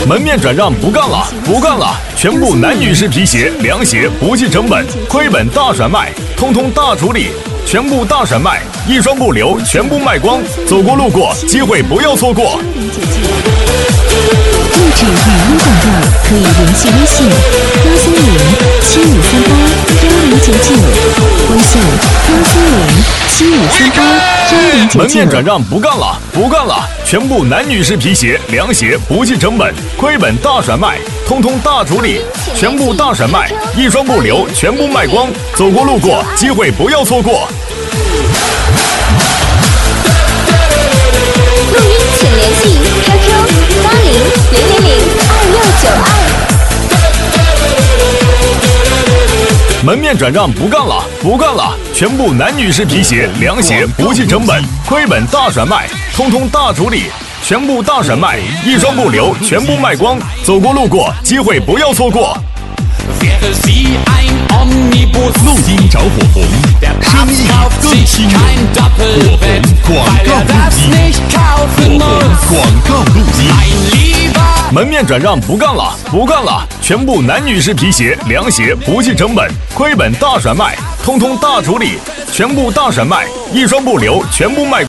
门面转让不干了，不干了！全部男女士皮鞋、凉鞋不计成本，亏本大甩卖，通通大处理，全部大甩卖，一双不留，全部卖光。走过路过，机会不要错过。 录制语音广告可以联系微信+3075381099，微信+3075381099。 门面转让不干了，不干了！全部男女士皮鞋、凉鞋不计成本，亏本大甩卖，通通大处理，全部大甩卖，一双不留，全部卖光。走过路过，机会不要错过。 录音请联系 QQ80002692。 门面转让不干了，不干了！全部男女士皮鞋、凉鞋不计成本，亏本大甩卖，通通大处理，全部大甩卖，一双不留，全部卖光。走过路过，机会不要错过。 录音找火红，声音更亲热。火红广告录音，火红广告录音。 门面转让不干了，不干了！全部男女士皮鞋、凉鞋不计成本，亏本大甩卖，通通大处理，全部大甩卖，一双不留，全部卖。